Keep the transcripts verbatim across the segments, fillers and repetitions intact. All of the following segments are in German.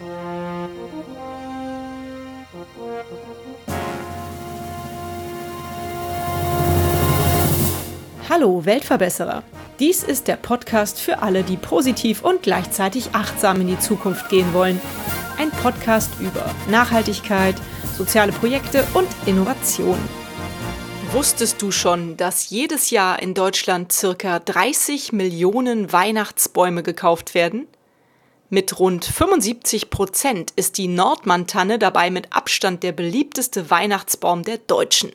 Hallo Weltverbesserer! Dies ist der Podcast für alle, die positiv und gleichzeitig achtsam in die Zukunft gehen wollen. Ein Podcast über Nachhaltigkeit, soziale Projekte und Innovation. Wusstest du schon, dass jedes Jahr in Deutschland circa dreißig Millionen Weihnachtsbäume gekauft werden? Mit rund fünfundsiebzig Prozent ist die Nordmann-Tanne dabei mit Abstand der beliebteste Weihnachtsbaum der Deutschen.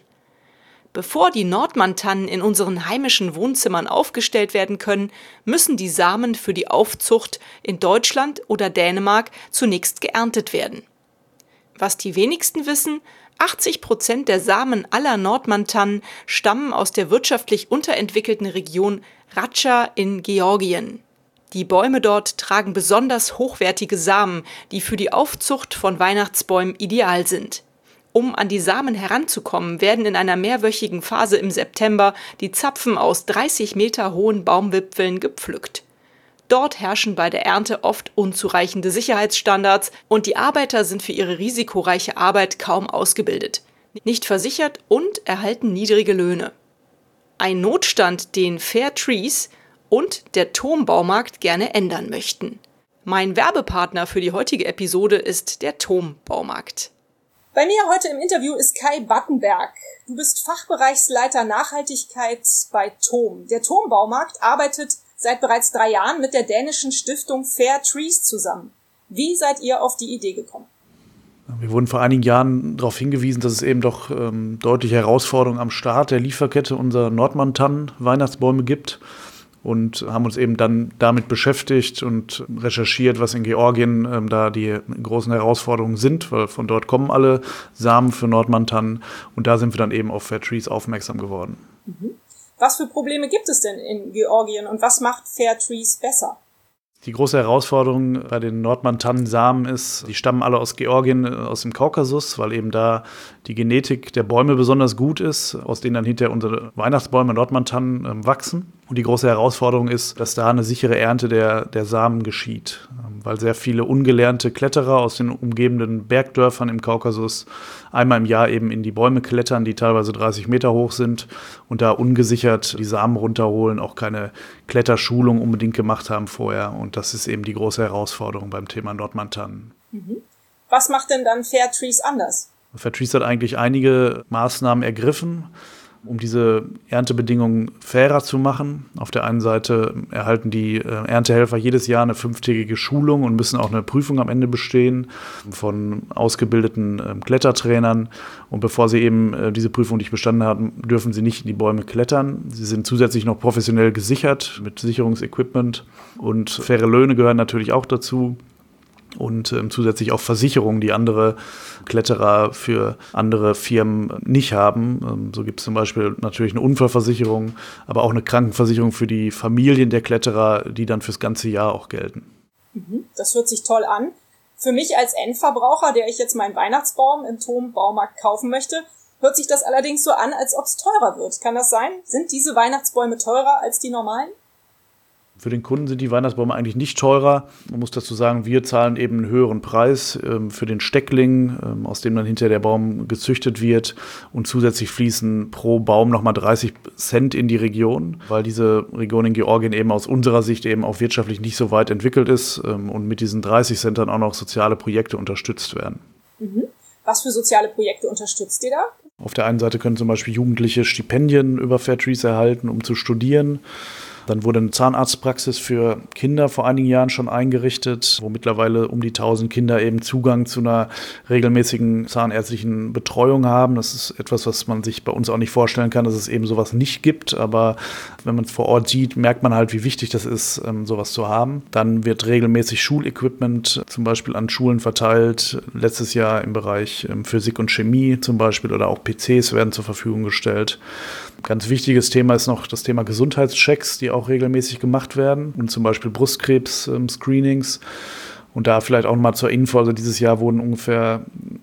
Bevor die Nordmann-Tannen in unseren heimischen Wohnzimmern aufgestellt werden können, müssen die Samen für die Aufzucht in Deutschland oder Dänemark zunächst geerntet werden. Was die wenigsten wissen, achtzig Prozent der Samen aller Nordmann-Tannen stammen aus der wirtschaftlich unterentwickelten Region Racha in Georgien. Die Bäume dort tragen besonders hochwertige Samen, die für die Aufzucht von Weihnachtsbäumen ideal sind. Um an die Samen heranzukommen, werden in einer mehrwöchigen Phase im September die Zapfen aus dreißig Meter hohen Baumwipfeln gepflückt. Dort herrschen bei der Ernte oft unzureichende Sicherheitsstandards und die Arbeiter sind für ihre risikoreiche Arbeit kaum ausgebildet, nicht versichert und erhalten niedrige Löhne. Ein Notstand, den Fair Trees und der Thom Baumarkt gerne ändern möchten. Mein Werbepartner für die heutige Episode ist der Thom Baumarkt. Bei mir heute im Interview ist Kai Battenberg. Du bist Fachbereichsleiter Nachhaltigkeit bei Thom. Der Thom Baumarkt arbeitet seit bereits drei Jahren mit der dänischen Stiftung Fair Trees zusammen. Wie seid ihr auf die Idee gekommen? Wir wurden vor einigen Jahren darauf hingewiesen, dass es eben doch ähm, deutliche Herausforderungen am Start der Lieferkette unserer Nordmann-Tannen Weihnachtsbäume gibt. Und haben uns eben dann damit beschäftigt und recherchiert, was in Georgien ähm, da die großen Herausforderungen sind, weil von dort kommen alle Samen für Nordmann-Tannen. Und da sind wir dann eben auf Fair Trees aufmerksam geworden. Mhm. Was für Probleme gibt es denn in Georgien und was macht Fair Trees besser? Die große Herausforderung bei den Nordmann-Tannen-Samen ist, die stammen alle aus Georgien, aus dem Kaukasus, weil eben da die Genetik der Bäume besonders gut ist, aus denen dann hinterher unsere Weihnachtsbäume, Nordmann-Tannen, äh, wachsen. Und die große Herausforderung ist, dass da eine sichere Ernte der, der Samen geschieht, weil sehr viele ungelernte Kletterer aus den umgebenden Bergdörfern im Kaukasus einmal im Jahr eben in die Bäume klettern, die teilweise dreißig Meter hoch sind und da ungesichert die Samen runterholen, auch keine Kletterschulung unbedingt gemacht haben vorher. Und das ist eben die große Herausforderung beim Thema Nordmann-Tannen. Mhm. Was macht denn dann Fair Trees anders? Fair Trees hat eigentlich einige Maßnahmen ergriffen, um diese Erntebedingungen fairer zu machen. Auf der einen Seite erhalten die Erntehelfer jedes Jahr eine fünftägige Schulung und müssen auch eine Prüfung am Ende bestehen von ausgebildeten Klettertrainern. Und bevor sie eben diese Prüfung nicht bestanden haben, dürfen sie nicht in die Bäume klettern. Sie sind zusätzlich noch professionell gesichert mit Sicherungsequipment. Und faire Löhne gehören natürlich auch dazu. Und ähm, zusätzlich auch Versicherungen, die andere Kletterer für andere Firmen nicht haben. Ähm, so gibt es zum Beispiel natürlich eine Unfallversicherung, aber auch eine Krankenversicherung für die Familien der Kletterer, die dann fürs ganze Jahr auch gelten. Das hört sich toll an. Für mich als Endverbraucher, der ich jetzt meinen Weihnachtsbaum im Thom Baumarkt kaufen möchte, hört sich das allerdings so an, als ob es teurer wird. Kann das sein? Sind diese Weihnachtsbäume teurer als die normalen? Für den Kunden sind die Weihnachtsbäume eigentlich nicht teurer. Man muss dazu sagen, wir zahlen eben einen höheren Preis ähm, für den Steckling, ähm, aus dem dann hinterher der Baum gezüchtet wird. Und zusätzlich fließen pro Baum nochmal dreißig Cent in die Region, weil diese Region in Georgien eben aus unserer Sicht eben auch wirtschaftlich nicht so weit entwickelt ist ähm, und mit diesen dreißig Cent dann auch noch soziale Projekte unterstützt werden. Mhm. Was für soziale Projekte unterstützt ihr da? Auf der einen Seite können zum Beispiel Jugendliche Stipendien über Fair Trees erhalten, um zu studieren. Dann wurde eine Zahnarztpraxis für Kinder vor einigen Jahren schon eingerichtet, wo mittlerweile um die tausend Kinder eben Zugang zu einer regelmäßigen zahnärztlichen Betreuung haben. Das ist etwas, was man sich bei uns auch nicht vorstellen kann, dass es eben sowas nicht gibt. Aber wenn man es vor Ort sieht, merkt man halt, wie wichtig das ist, sowas zu haben. Dann wird regelmäßig Schulequipment zum Beispiel an Schulen verteilt. Letztes Jahr im Bereich Physik und Chemie zum Beispiel oder auch P Cs werden zur Verfügung gestellt. Ganz wichtiges Thema ist noch das Thema Gesundheitschecks, die auch regelmäßig gemacht werden und zum Beispiel Brustkrebs-Screenings. Und da vielleicht auch mal zur Info, also dieses Jahr wurden ungefähr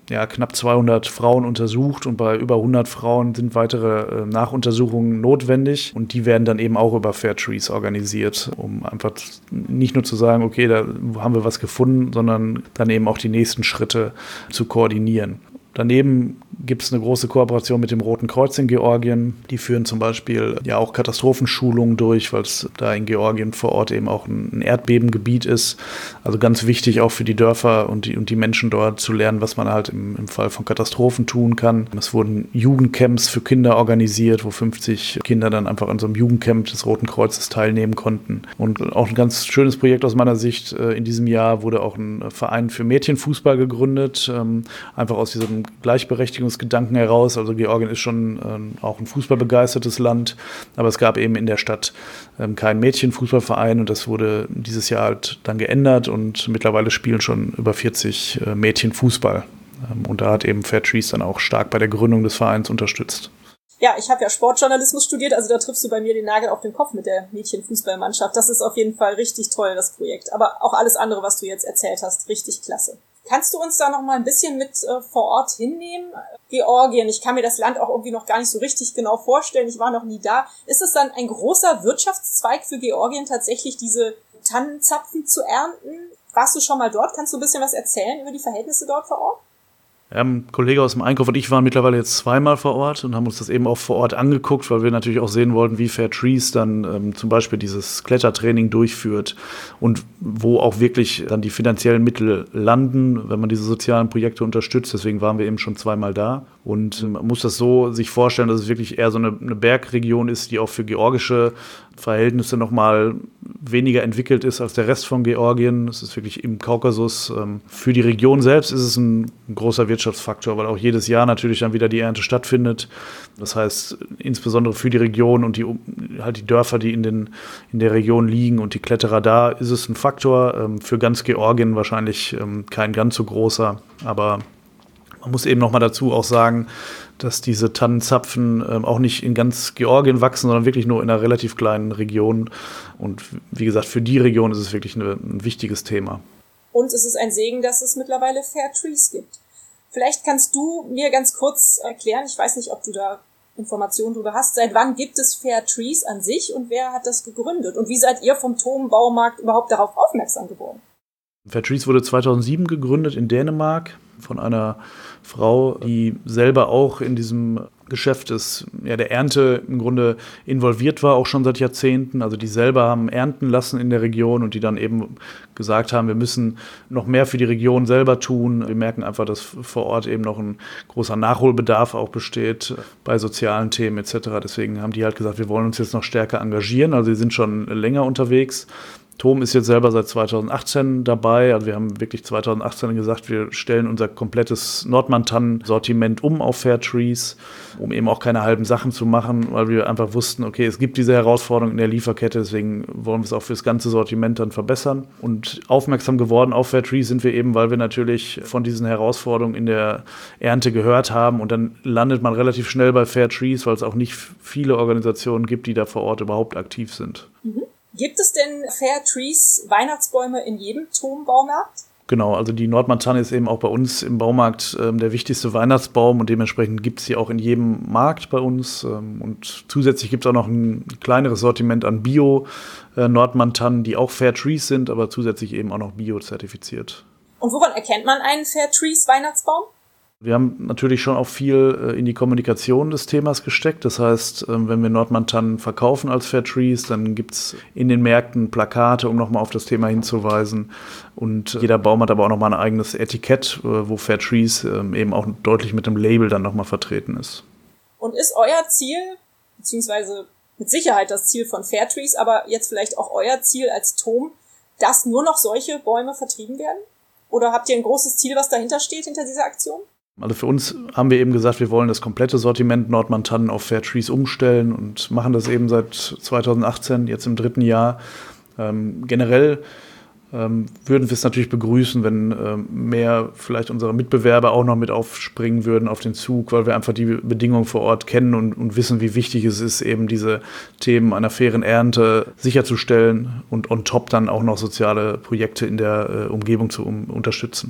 ja, knapp zweihundert Frauen untersucht und bei über hundert Frauen sind weitere äh, Nachuntersuchungen notwendig und die werden dann eben auch über Fairtrees organisiert, um einfach nicht nur zu sagen, okay, da haben wir was gefunden, sondern dann eben auch die nächsten Schritte zu koordinieren. Daneben gibt es eine große Kooperation mit dem Roten Kreuz in Georgien. Die führen zum Beispiel ja auch Katastrophenschulungen durch, weil es da in Georgien vor Ort eben auch ein Erdbebengebiet ist. Also ganz wichtig auch für die Dörfer und die, und die Menschen dort zu lernen, was man halt im, im Fall von Katastrophen tun kann. Es wurden Jugendcamps für Kinder organisiert, wo fünfzig Kinder dann einfach an so einem Jugendcamp des Roten Kreuzes teilnehmen konnten. Und auch ein ganz schönes Projekt aus meiner Sicht. In diesem Jahr wurde auch ein Verein für Mädchenfußball gegründet, einfach aus diesem Gleichberechtigungsgedanken heraus. Also Georgien ist schon ähm, auch ein fußballbegeistertes Land, aber es gab eben in der Stadt ähm, keinen Mädchenfußballverein und das wurde dieses Jahr halt dann geändert und mittlerweile spielen schon über vierzig äh, Mädchen Fußball. Ähm, und da hat eben Fairtrees dann auch stark bei der Gründung des Vereins unterstützt. Ja, ich habe ja Sportjournalismus studiert, also da triffst du bei mir den Nagel auf den Kopf mit der Mädchenfußballmannschaft. Das ist auf jeden Fall richtig toll, das Projekt. Aber auch alles andere, was du jetzt erzählt hast, richtig klasse. Kannst du uns da noch mal ein bisschen mit äh, vor Ort hinnehmen? Georgien, ich kann mir das Land auch irgendwie noch gar nicht so richtig genau vorstellen. Ich war noch nie da. Ist es dann ein großer Wirtschaftszweig für Georgien, tatsächlich diese Tannenzapfen zu ernten? Warst du schon mal dort? Kannst du ein bisschen was erzählen über die Verhältnisse dort vor Ort? Ja, ein Kollege aus dem Einkauf und ich waren mittlerweile jetzt zweimal vor Ort und haben uns das eben auch vor Ort angeguckt, weil wir natürlich auch sehen wollten, wie Fairtrees dann ähm, zum Beispiel dieses Klettertraining durchführt und wo auch wirklich dann die finanziellen Mittel landen, wenn man diese sozialen Projekte unterstützt. Deswegen waren wir eben schon zweimal da. Und man muss das so sich vorstellen, dass es wirklich eher so eine, eine Bergregion ist, die auch für georgische Verhältnisse nochmal weniger entwickelt ist als der Rest von Georgien. Es ist wirklich im Kaukasus. Für die Region selbst ist es ein großer Wirtschaftsfaktor, weil auch jedes Jahr natürlich dann wieder die Ernte stattfindet. Das heißt, insbesondere für die Region und die, halt die Dörfer, die in, den, in der Region liegen und die Kletterer da, ist es ein Faktor. Für ganz Georgien wahrscheinlich kein ganz so großer, aber man muss eben noch mal dazu auch sagen, dass diese Tannenzapfen ähm, auch nicht in ganz Georgien wachsen, sondern wirklich nur in einer relativ kleinen Region. Und wie gesagt, für die Region ist es wirklich eine, ein wichtiges Thema. Und es ist ein Segen, dass es mittlerweile Fairtrees gibt. Vielleicht kannst du mir ganz kurz erklären, ich weiß nicht, ob du da Informationen darüber hast, seit wann gibt es Fairtrees an sich und wer hat das gegründet? Und wie seid ihr vom Tom Baumarkt überhaupt darauf aufmerksam geworden? Fairtrees wurde zweitausendsieben gegründet in Dänemark von einer Frau, die selber auch in diesem Geschäft des, ja, der Ernte im Grunde involviert war, auch schon seit Jahrzehnten. Also die selber haben ernten lassen in der Region und die dann eben gesagt haben, wir müssen noch mehr für die Region selber tun. Wir merken einfach, dass vor Ort eben noch ein großer Nachholbedarf auch besteht bei sozialen Themen et cetera. Deswegen haben die halt gesagt, wir wollen uns jetzt noch stärker engagieren. Also sie sind schon länger unterwegs. Tom ist jetzt selber seit zweitausendachtzehn dabei. Also wir haben wirklich zweitausendachtzehn gesagt, wir stellen unser komplettes Nordmann-Tannen-Sortiment um auf Fairtrees, um eben auch keine halben Sachen zu machen, weil wir einfach wussten, okay, es gibt diese Herausforderung in der Lieferkette, deswegen wollen wir es auch für das ganze Sortiment dann verbessern. Und aufmerksam geworden auf Fairtrees sind wir eben, weil wir natürlich von diesen Herausforderungen in der Ernte gehört haben und dann landet man relativ schnell bei Fairtrees, weil es auch nicht viele Organisationen gibt, die da vor Ort überhaupt aktiv sind. Mhm. Gibt es denn Fairtrees Weihnachtsbäume in jedem Tom-Baumarkt? Genau, also die Nordmann-Tanne ist eben auch bei uns im Baumarkt ähm, der wichtigste Weihnachtsbaum und dementsprechend gibt es sie auch in jedem Markt bei uns. Ähm, und zusätzlich gibt es auch noch ein kleineres Sortiment an Bio-Nordmann-Tannen, die auch Fairtrees sind, aber zusätzlich eben auch noch Bio-zertifiziert. Und woran erkennt man einen Fairtrees Weihnachtsbaum? Wir haben natürlich schon auch viel in die Kommunikation des Themas gesteckt. Das heißt, wenn wir Nordmann-Tannen verkaufen als Fairtrees, dann gibt es in den Märkten Plakate, um nochmal auf das Thema hinzuweisen. Und jeder Baum hat aber auch nochmal ein eigenes Etikett, wo Fairtrees eben auch deutlich mit dem Label dann nochmal vertreten ist. Und ist euer Ziel, beziehungsweise mit Sicherheit das Ziel von Fairtrees, aber jetzt vielleicht auch euer Ziel als Tom, dass nur noch solche Bäume vertrieben werden? Oder habt ihr ein großes Ziel, was dahinter steht, hinter dieser Aktion? Also für uns haben wir eben gesagt, wir wollen das komplette Sortiment Nordmann-Tannen auf Fairtrees umstellen und machen das eben seit zweitausendachtzehn, jetzt im dritten Jahr. Ähm, generell ähm, würden wir es natürlich begrüßen, wenn ähm, mehr vielleicht unsere Mitbewerber auch noch mit aufspringen würden auf den Zug, weil wir einfach die Bedingungen vor Ort kennen und, und wissen, wie wichtig es ist, eben diese Themen einer fairen Ernte sicherzustellen und on top dann auch noch soziale Projekte in der äh, Umgebung zu um, unterstützen.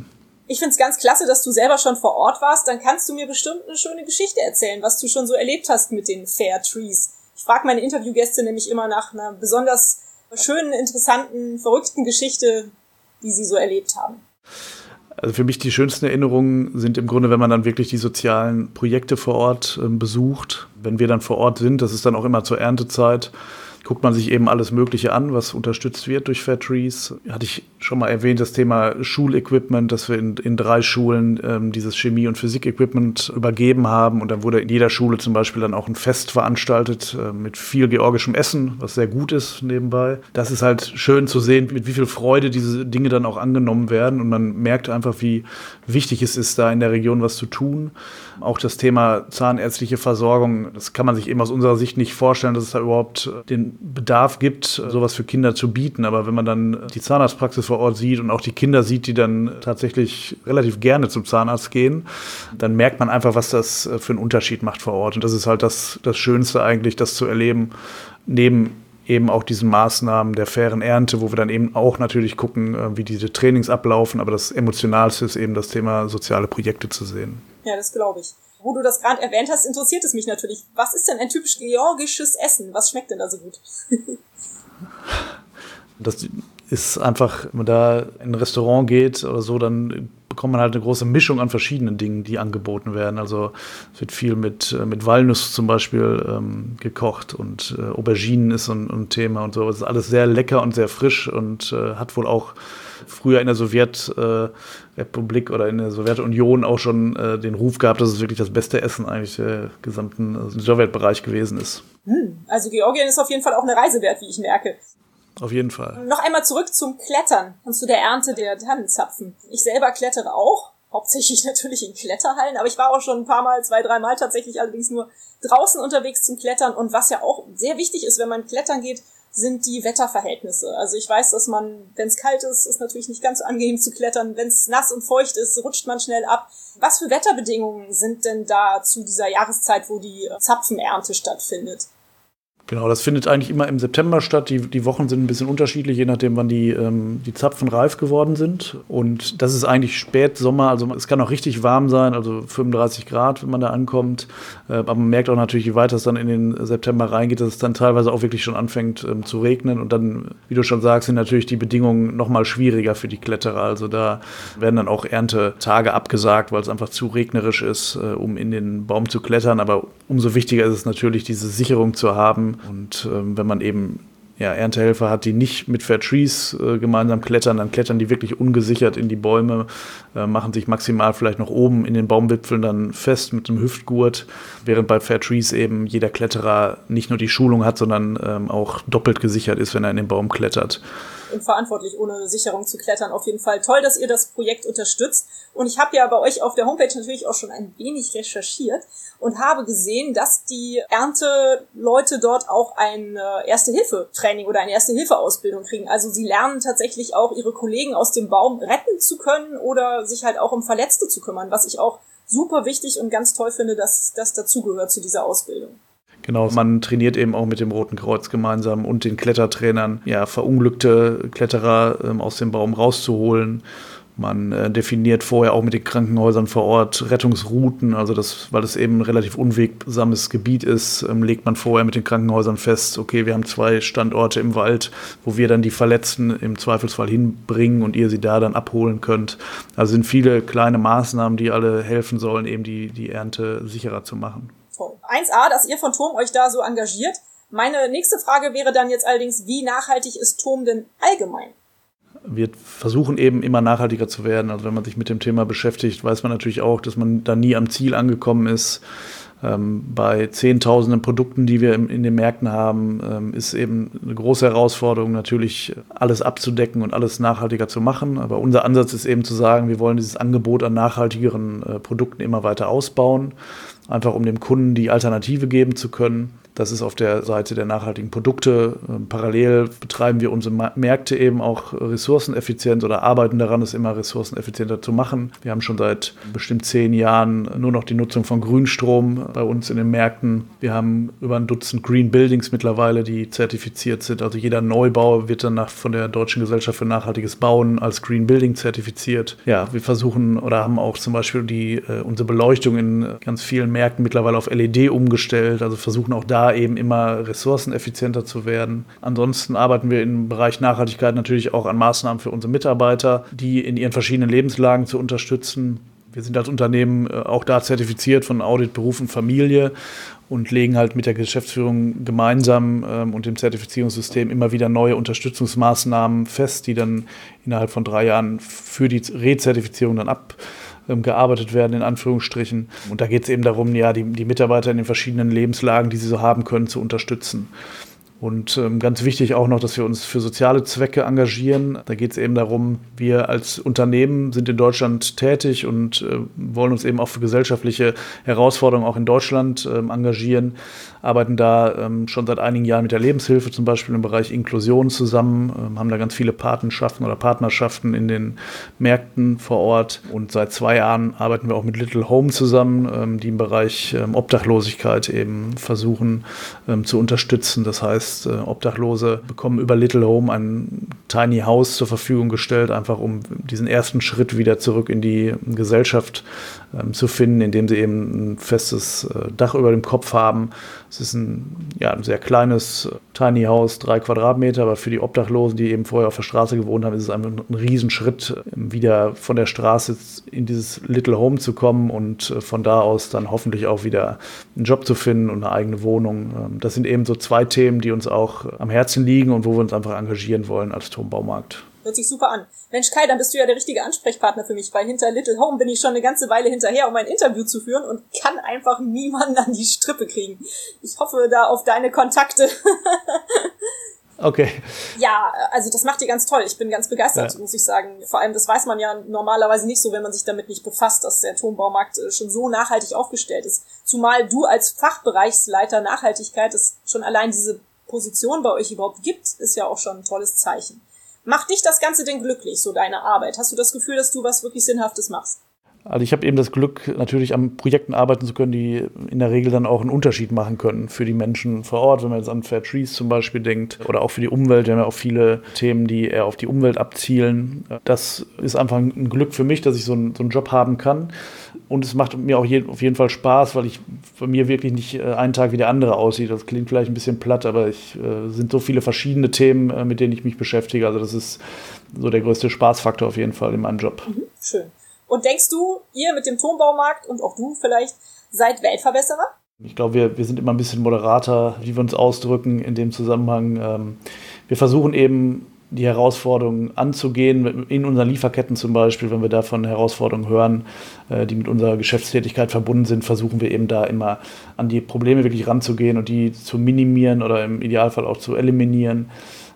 Ich find's ganz klasse, dass du selber schon vor Ort warst. Dann kannst du mir bestimmt eine schöne Geschichte erzählen, was du schon so erlebt hast mit den Fair Trees. Ich frage meine Interviewgäste nämlich immer nach einer besonders schönen, interessanten, verrückten Geschichte, die sie so erlebt haben. Also für mich die schönsten Erinnerungen sind im Grunde, wenn man dann wirklich die sozialen Projekte vor Ort äh, besucht. Wenn wir dann vor Ort sind, das ist dann auch immer zur Erntezeit, guckt man sich eben alles Mögliche an, was unterstützt wird durch Fair Trees. Hatte ich schon mal erwähnt, das Thema Schulequipment, dass wir in, in drei Schulen ähm, dieses Chemie- und Physik-Equipment übergeben haben. Und dann wurde in jeder Schule zum Beispiel dann auch ein Fest veranstaltet äh, mit viel georgischem Essen, was sehr gut ist nebenbei. Das ist halt schön zu sehen, mit wie viel Freude diese Dinge dann auch angenommen werden. Und man merkt einfach, wie wichtig es ist, da in der Region was zu tun. Auch das Thema zahnärztliche Versorgung, das kann man sich eben aus unserer Sicht nicht vorstellen, dass es da überhaupt den Bedarf gibt, sowas für Kinder zu bieten. Aber wenn man dann die Zahnarztpraxis vor Ort sieht und auch die Kinder sieht, die dann tatsächlich relativ gerne zum Zahnarzt gehen, dann merkt man einfach, was das für einen Unterschied macht vor Ort. Und das ist halt das, das Schönste eigentlich, das zu erleben, neben eben auch diesen Maßnahmen der fairen Ernte, wo wir dann eben auch natürlich gucken, wie diese Trainings ablaufen. Aber das Emotionalste ist eben das Thema soziale Projekte zu sehen. Ja, das glaube ich. Wo du das gerade erwähnt hast, interessiert es mich natürlich. Was ist denn ein typisch georgisches Essen? Was schmeckt denn da so gut? Das ist einfach, wenn man da in ein Restaurant geht oder so, dann bekommt man halt eine große Mischung an verschiedenen Dingen, die angeboten werden. Also es wird viel mit, mit Walnuss zum Beispiel ähm, gekocht und äh, Auberginen ist so ein, ein Thema und so. Es ist alles sehr lecker und sehr frisch und äh, hat wohl auch früher in der Sowjetrepublik äh, oder in der Sowjetunion auch schon äh, den Ruf gehabt, dass es wirklich das beste Essen eigentlich der gesamten also Sowjetbereich gewesen ist. Hm, also Georgien ist auf jeden Fall auch eine Reise wert, wie ich merke. Auf jeden Fall. Noch einmal zurück zum Klettern und zu der Ernte der Tannenzapfen. Ich selber klettere auch, hauptsächlich natürlich in Kletterhallen, aber ich war auch schon ein paar Mal, zwei, drei Mal tatsächlich allerdings nur draußen unterwegs zum Klettern. Und was ja auch sehr wichtig ist, wenn man klettern geht, sind die Wetterverhältnisse. Also ich weiß, dass man, wenn es kalt ist, ist natürlich nicht ganz so angenehm zu klettern. Wenn es nass und feucht ist, rutscht man schnell ab. Was für Wetterbedingungen sind denn da zu dieser Jahreszeit, wo die Zapfenernte stattfindet? Genau, das findet eigentlich immer im September statt. Die, die Wochen sind ein bisschen unterschiedlich, je nachdem, wann die, ähm, die Zapfen reif geworden sind. Und das ist eigentlich Spätsommer, also es kann auch richtig warm sein, also fünfunddreißig Grad, wenn man da ankommt. Äh, aber man merkt auch natürlich, wie weit es dann in den September reingeht, dass es dann teilweise auch wirklich schon anfängt ähm, zu regnen. Und dann, wie du schon sagst, sind natürlich die Bedingungen noch mal schwieriger für die Kletterer. Also da werden dann auch Erntetage abgesagt, weil es einfach zu regnerisch ist, äh, um in den Baum zu klettern. Aber umso wichtiger ist es natürlich, diese Sicherung zu haben. Und ähm, wenn man eben ja, Erntehelfer hat, die nicht mit Fair Trees äh, gemeinsam klettern, dann klettern die wirklich ungesichert in die Bäume, äh, machen sich maximal vielleicht noch oben in den Baumwipfeln dann fest mit einem Hüftgurt, während bei Fair Trees eben jeder Kletterer nicht nur die Schulung hat, sondern ähm, auch doppelt gesichert ist, wenn er in den Baum klettert. Unverantwortlich, ohne Sicherung zu klettern. Auf jeden Fall toll, dass ihr das Projekt unterstützt. Und ich habe ja bei euch auf der Homepage natürlich auch schon ein wenig recherchiert und habe gesehen, dass die Ernteleute dort auch ein Erste-Hilfe-Training oder eine Erste-Hilfe-Ausbildung kriegen. Also sie lernen tatsächlich auch, ihre Kollegen aus dem Baum retten zu können oder sich halt auch um Verletzte zu kümmern, was ich auch super wichtig und ganz toll finde, dass das dazugehört zu dieser Ausbildung. Genau, man trainiert eben auch mit dem Roten Kreuz gemeinsam und den Klettertrainern, ja, verunglückte Kletterer ähm, aus dem Baum rauszuholen. Man äh, definiert vorher auch mit den Krankenhäusern vor Ort Rettungsrouten, also das, weil es eben ein relativ unwegsames Gebiet ist, ähm, legt man vorher mit den Krankenhäusern fest, okay, wir haben zwei Standorte im Wald, wo wir dann die Verletzten im Zweifelsfall hinbringen und ihr sie da dann abholen könnt. Also sind viele kleine Maßnahmen, die alle helfen sollen, eben die, die Ernte sicherer zu machen. Toll. eins a, dass ihr von T O M euch da so engagiert. Meine nächste Frage wäre dann jetzt allerdings, wie nachhaltig ist T O M denn allgemein? Wir versuchen eben immer nachhaltiger zu werden. Also wenn man sich mit dem Thema beschäftigt, weiß man natürlich auch, dass man da nie am Ziel angekommen ist. Ähm, bei zehntausenden Produkten, die wir im, in den Märkten haben, ähm, ist eben eine große Herausforderung, natürlich alles abzudecken und alles nachhaltiger zu machen. Aber unser Ansatz ist eben zu sagen, wir wollen dieses Angebot an nachhaltigeren äh, Produkten immer weiter ausbauen, einfach um dem Kunden die Alternative geben zu können. Das ist auf der Seite der nachhaltigen Produkte. Parallel betreiben wir unsere Märkte eben auch ressourceneffizient oder arbeiten daran, es immer ressourceneffizienter zu machen. Wir haben schon seit bestimmt zehn Jahren nur noch die Nutzung von Grünstrom bei uns in den Märkten. Wir haben über ein Dutzend Green Buildings mittlerweile, die zertifiziert sind. Also jeder Neubau wird dann nach, von der Deutschen Gesellschaft für nachhaltiges Bauen als Green Building zertifiziert. Ja, wir versuchen oder haben auch zum Beispiel die, äh, unsere Beleuchtung in ganz vielen Märkten mittlerweile auf L E D umgestellt. Also versuchen auch da eben immer ressourceneffizienter zu werden. Ansonsten arbeiten wir im Bereich Nachhaltigkeit natürlich auch an Maßnahmen für unsere Mitarbeiter, die in ihren verschiedenen Lebenslagen zu unterstützen. Wir sind als Unternehmen auch da zertifiziert von Audit Beruf und Familie und legen halt mit der Geschäftsführung gemeinsam ähm, und dem Zertifizierungssystem immer wieder neue Unterstützungsmaßnahmen fest, die dann innerhalb von drei Jahren für die Rezertifizierung dann ab gearbeitet werden, in Anführungsstrichen. Und da geht es eben darum, ja, die, die Mitarbeiter in den verschiedenen Lebenslagen, die sie so haben können, zu unterstützen. Und ähm, ganz wichtig auch noch, dass wir uns für soziale Zwecke engagieren. Da geht es eben darum, wir als Unternehmen sind in Deutschland tätig und äh, wollen uns eben auch für gesellschaftliche Herausforderungen auch in Deutschland ähm, engagieren, arbeiten da ähm, schon seit einigen Jahren mit der Lebenshilfe zum Beispiel im Bereich Inklusion zusammen, ähm, haben da ganz viele Patenschaften oder Partnerschaften in den Märkten vor Ort. Und seit zwei Jahren arbeiten wir auch mit Little Home zusammen, ähm, die im Bereich ähm, Obdachlosigkeit eben versuchen ähm, zu unterstützen. Das heißt, Obdachlose bekommen über Little Home ein Tiny House zur Verfügung gestellt, einfach um diesen ersten Schritt wieder zurück in die Gesellschaft ähm, zu finden, indem sie eben ein festes äh, Dach über dem Kopf haben. Es ist ein, ja, ein sehr kleines Tiny House, drei Quadratmeter, aber für die Obdachlosen, die eben vorher auf der Straße gewohnt haben, ist es einfach ein Riesenschritt, wieder von der Straße in dieses Little Home zu kommen und äh, von da aus dann hoffentlich auch wieder einen Job zu finden und eine eigene Wohnung. Ähm, das sind eben so zwei Themen, die uns auch am Herzen liegen und wo wir uns einfach engagieren wollen als Turmbaumarkt. Hört sich super an. Mensch Kai, dann bist du ja der richtige Ansprechpartner für mich, weil hinter Little Home bin ich schon eine ganze Weile hinterher, um ein Interview zu führen und kann einfach niemanden an die Strippe kriegen. Ich hoffe da auf deine Kontakte. Okay. Ja, also das macht ihr ganz toll. Ich bin ganz begeistert, ja. muss ich sagen. Vor allem, das weiß man ja normalerweise nicht so, wenn man sich damit nicht befasst, dass der Turmbaumarkt schon so nachhaltig aufgestellt ist. Zumal du als Fachbereichsleiter Nachhaltigkeit, es schon allein diese Position bei euch überhaupt gibt, ist ja auch schon ein tolles Zeichen. Macht dich das Ganze denn glücklich, so deine Arbeit? Hast du das Gefühl, dass du was wirklich Sinnhaftes machst? Also ich habe eben das Glück, natürlich an Projekten arbeiten zu können, die in der Regel dann auch einen Unterschied machen können für die Menschen vor Ort, wenn man jetzt an Fair Trees zum Beispiel denkt oder auch für die Umwelt. Wir haben ja auch viele Themen, die eher auf die Umwelt abzielen. Das ist einfach ein Glück für mich, dass ich so einen, so einen Job haben kann. Und es macht mir auch je, auf jeden Fall Spaß, weil ich bei mir wirklich nicht äh, ein Tag wie der andere aussieht. Das klingt vielleicht ein bisschen platt, aber es äh, sind so viele verschiedene Themen, äh, mit denen ich mich beschäftige. Also das ist so der größte Spaßfaktor auf jeden Fall in meinem Job. Mhm, schön. Und denkst du, ihr mit dem Turmbaumarkt und auch du vielleicht seid Weltverbesserer? Ich glaube, wir, wir sind immer ein bisschen moderater, wie wir uns ausdrücken in dem Zusammenhang. Ähm, wir versuchen eben, die Herausforderungen anzugehen, in unseren Lieferketten zum Beispiel, wenn wir da von Herausforderungen hören, äh, die mit unserer Geschäftstätigkeit verbunden sind, versuchen wir eben da immer an die Probleme wirklich ranzugehen und die zu minimieren oder im Idealfall auch zu eliminieren.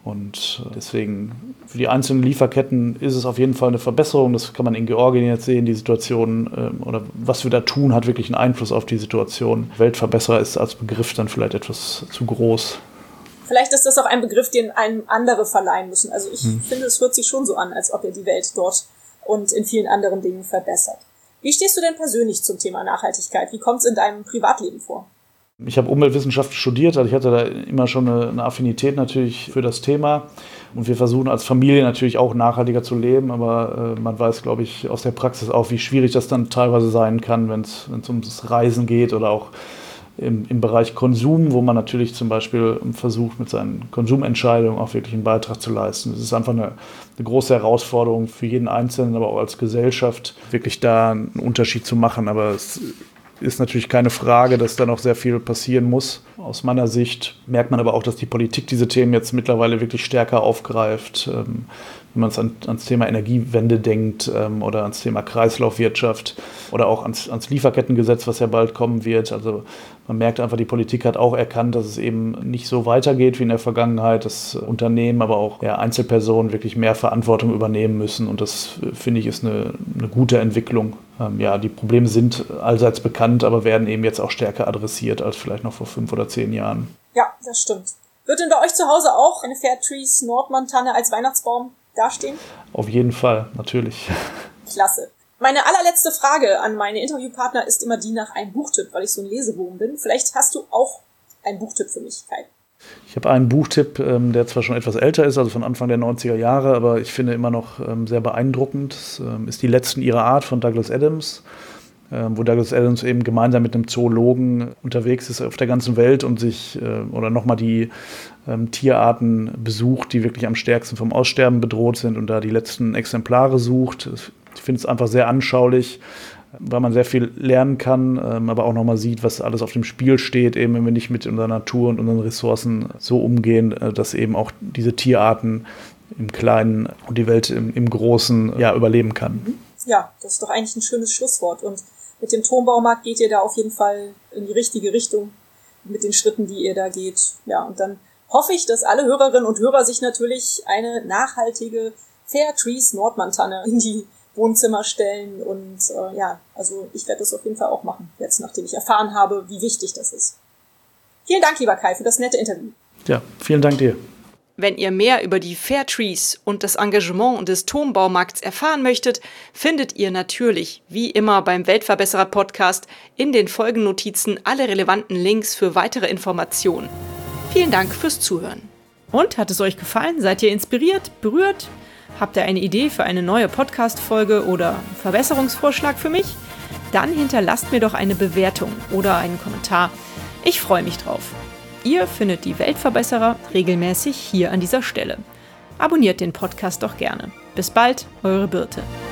Und deswegen für die einzelnen Lieferketten ist es auf jeden Fall eine Verbesserung. Das kann man in Georgien jetzt sehen, die Situation ähm, oder was wir da tun, hat wirklich einen Einfluss auf die Situation. Weltverbesserer ist als Begriff dann vielleicht etwas zu groß. Vielleicht ist das auch ein Begriff, den einem andere verleihen müssen. Also ich hm. finde, es hört sich schon so an, als ob ihr die Welt dort und in vielen anderen Dingen verbessert. Wie stehst du denn persönlich zum Thema Nachhaltigkeit? Wie kommt es in deinem Privatleben vor? Ich habe Umweltwissenschaft studiert, also ich hatte da immer schon eine, eine Affinität natürlich für das Thema. Und wir versuchen als Familie natürlich auch nachhaltiger zu leben, aber äh, man weiß, glaube ich, aus der Praxis auch, wie schwierig das dann teilweise sein kann, wenn es ums Reisen geht oder auch im, im Bereich Konsum, wo man natürlich zum Beispiel versucht, mit seinen Konsumentscheidungen auch wirklich einen Beitrag zu leisten. Es ist einfach eine, eine große Herausforderung für jeden Einzelnen, aber auch als Gesellschaft, wirklich da einen Unterschied zu machen. Aber es ist natürlich keine Frage, dass da noch sehr viel passieren muss. Aus meiner Sicht merkt man aber auch, dass die Politik diese Themen jetzt mittlerweile wirklich stärker aufgreift. Wenn wenn man an, ans Thema Energiewende denkt ähm, oder ans Thema Kreislaufwirtschaft oder auch ans, ans Lieferkettengesetz, was ja bald kommen wird. Also man merkt einfach, die Politik hat auch erkannt, dass es eben nicht so weitergeht wie in der Vergangenheit, dass Unternehmen, aber auch ja, Einzelpersonen wirklich mehr Verantwortung übernehmen müssen. Und das, finde ich, ist eine, eine gute Entwicklung. Ähm, ja, die Probleme sind allseits bekannt, aber werden eben jetzt auch stärker adressiert als vielleicht noch vor fünf oder zehn Jahren. Ja, das stimmt. Wird denn bei euch zu Hause auch eine Fairtrees Nordmann-Tanne als Weihnachtsbaum dastehen? Auf jeden Fall, natürlich. Klasse. Meine allerletzte Frage an meine Interviewpartner ist immer die nach einem Buchtipp, weil ich so ein Lesewurm bin. Vielleicht hast du auch einen Buchtipp für mich, Kai. Ich habe einen Buchtipp, ähm, der zwar schon etwas älter ist, also von Anfang der neunziger Jahre, aber ich finde immer noch ähm, sehr beeindruckend. Das ähm, ist Die Letzten ihrer Art von Douglas Adams, ähm, wo Douglas Adams eben gemeinsam mit einem Zoologen unterwegs ist auf der ganzen Welt und sich äh, oder nochmal die ähm, Tierarten besucht, die wirklich am stärksten vom Aussterben bedroht sind und da die letzten Exemplare sucht. Ich finde es einfach sehr anschaulich, weil man sehr viel lernen kann, ähm, aber auch nochmal sieht, was alles auf dem Spiel steht, eben wenn wir nicht mit unserer Natur und unseren Ressourcen so umgehen, äh, dass eben auch diese Tierarten im Kleinen und die Welt im, im Großen ja, überleben kann. Ja, das ist doch eigentlich ein schönes Schlusswort. Und mit dem Turmbaumarkt geht ihr da auf jeden Fall in die richtige Richtung mit den Schritten, die ihr da geht. Ja, und dann hoffe ich, dass alle Hörerinnen und Hörer sich natürlich eine nachhaltige Fairtrees Nordmann-Tanne in die Wohnzimmer stellen und äh, ja, also ich werde das auf jeden Fall auch machen, jetzt nachdem ich erfahren habe, wie wichtig das ist. Vielen Dank, lieber Kai, für das nette Interview. Ja, vielen Dank dir. Wenn ihr mehr über die Fairtrees und das Engagement des Turmbaumarkts erfahren möchtet, findet ihr natürlich, wie immer beim Weltverbesserer-Podcast, in den Folgennotizen alle relevanten Links für weitere Informationen. Vielen Dank fürs Zuhören. Und hat es euch gefallen? Seid ihr inspiriert, berührt? Habt ihr eine Idee für eine neue Podcast-Folge oder Verbesserungsvorschlag für mich? Dann hinterlasst mir doch eine Bewertung oder einen Kommentar. Ich freue mich drauf. Ihr findet die Weltverbesserer regelmäßig hier an dieser Stelle. Abonniert den Podcast doch gerne. Bis bald, eure Birte.